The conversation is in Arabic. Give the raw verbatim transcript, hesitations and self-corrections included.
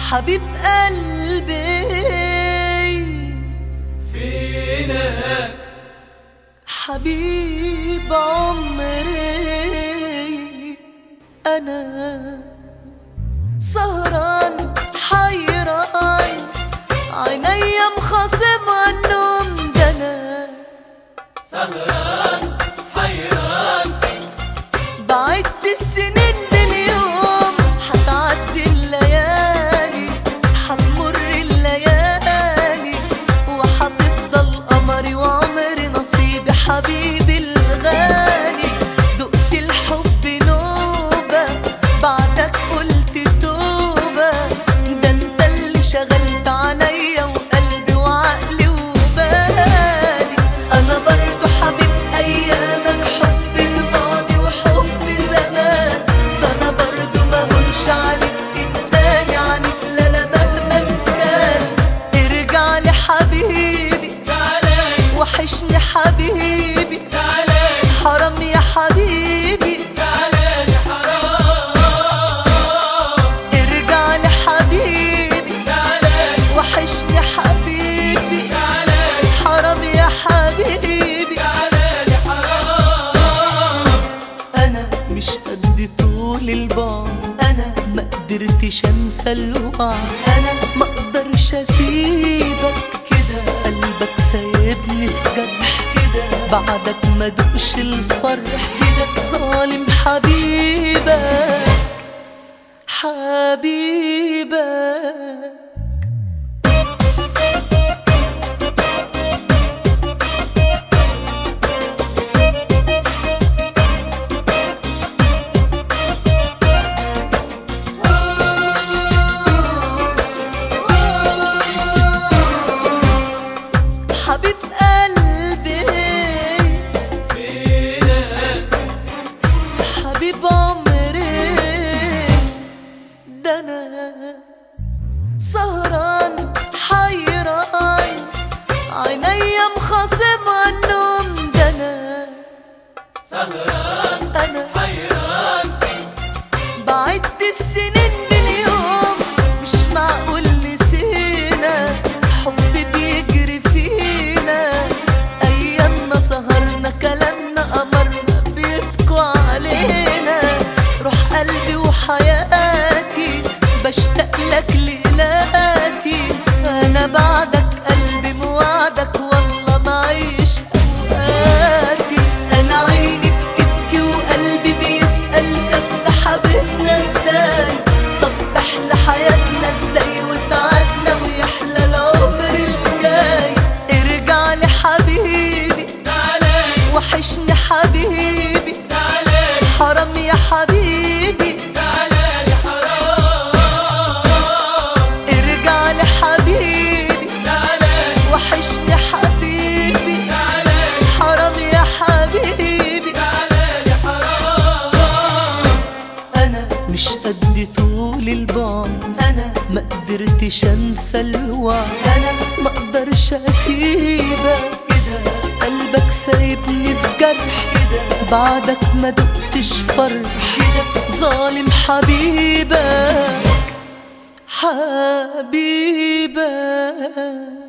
حبيب قلبي فينك حبيب عمري، أنا سهران حيران عينيا مخاصمة النوم، ده أنا سهران حيران بعدت السنين باليوم، حتعدي الليالي حتمر الليالي وحتفضل قمري وعمري نصيبي حبيبي الغالي. دقت الحب نوبة بعدك قلت توبة، ده انت اللي شغلت عينيا وقلبي وعقلي وبالي. انا برضو حبيب ايامك، حب الماضي وحب زمان، ده انا برضو ما هونش عليك تنساني عنك لا لا مهما كان. ارجع لي حبيبي وحشني حبيبي، حرام يا حبيبي ارجع لي حبيبي وحشني حبيبي، حرام يا حبيبي. انا مش قد طول البعد، انا ما قدرتش انسى الوعد، انا ما اقدرش اسيبك كده، قلبك سايبني في جرح كده، بعدك ما دوقش الفرح كده. ظالم حبيبك حبيبك. حبيب قلبي فينك حبيب عمري، ده انا سهران حيران عينيا مخاصمة النوم، ده انا سهران انا حيران بعدت السنين باليوم، مش معقول نسينا حب بيجري فينا، ايامنا سهرنا كلامنا قمرنا بيبكوا علينا. روح قلبي وحياتي بشتاق لك ليلاتي، انا بعدك قلبي موعدك والله معيش اوقاتي. انا عيني بتبكي وقلبي بيسأل سابنا حبيبنا ازاي، طب تحلى حياتنا ازاي وسعادنا ويحلى العمر الجاي. ارجع لي حبيبي وحشني حبيبي، حرام يا حبيبي ارجع لي حبيبي وحشني حبيبي، حرام يا حبيبي. انا مش قد طول البعد، انا ما قدرتش انسى الوعد، انا ما اقدرش اسيبك كده، قلبك سايبني في جرح كده، بعدك ما دقتش فرح كده. ظالم حبيبك حبيبك.